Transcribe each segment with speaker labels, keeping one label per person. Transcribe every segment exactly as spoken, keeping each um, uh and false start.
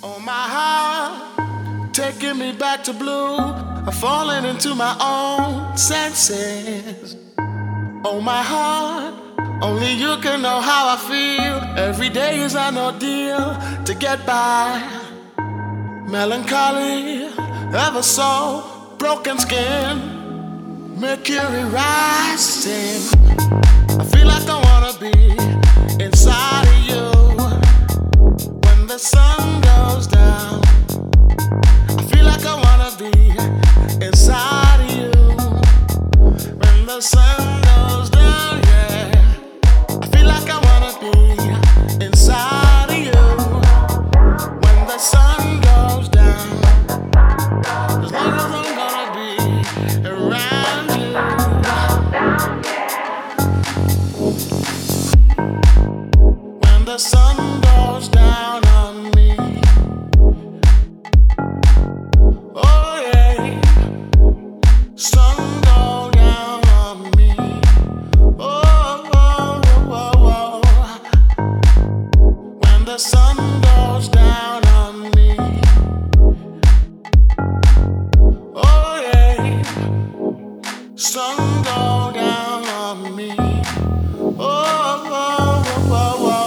Speaker 1: On my heart, taking me back to blue. I'm falling into my own senses. Oh, my heart, only you can know how I feel. Every day is an ordeal to get by. Melancholy, ever so broken skin, mercury rising. I feel like I wanna be inside of you when the sun goes down. I feel like I wanna be inside of you when the sun goes down, yeah. I feel like I wanna be inside of you when the sun goes down. As long as I'm gonna be around you. When the sun goes down on me. Oh yeah. Sun go down on me. Oh, oh, oh, oh, oh. When the sun goes down on me. Oh yeah. Sun go down on me. Oh, oh, oh, oh, oh.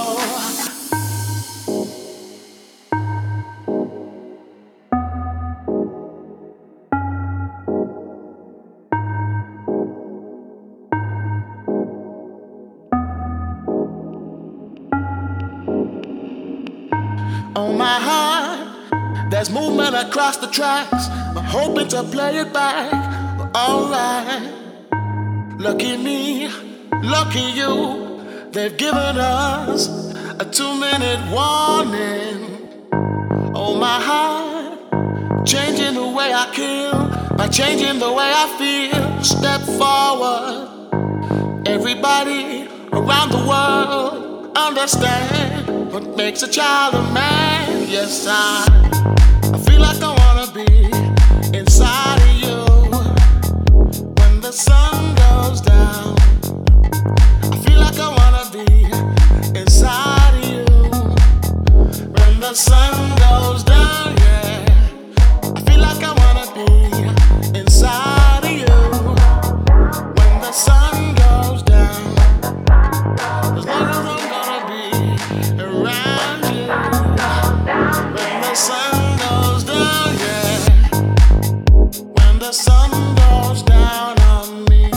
Speaker 1: On my heart, there's movement across the tracks. I'm hoping to play it back, but alright. Lucky me, lucky you. They've given us a two-minute warning. Oh, my heart, changing the way I kill by changing the way I feel. Step forward. Everybody around the world understand what makes a child a man. Yes, I, I feel like I wanna be inside of you when the sun goes down. I feel like I wanna be inside of you when the sun goes down, yeah. I feel like I wanna be inside of you when the sun goes down. As long as I'm gonna be around you when the sun goes down, yeah. When the sun goes down on me.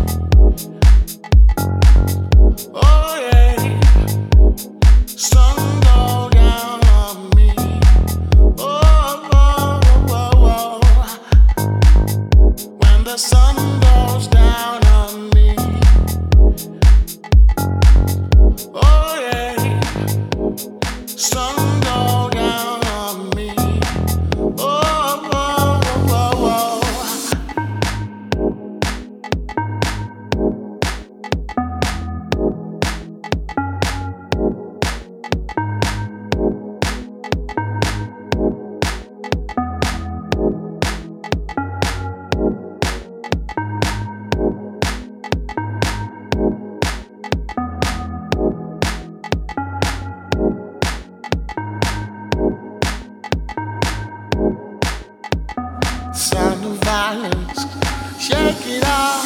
Speaker 1: Oh yeah. Sun go down on me. Oh, oh, oh, oh. When the sun goes down on me. Oh yeah. Sun go down on me. Oh, oh, oh, oh. Sound of violence, shake it off.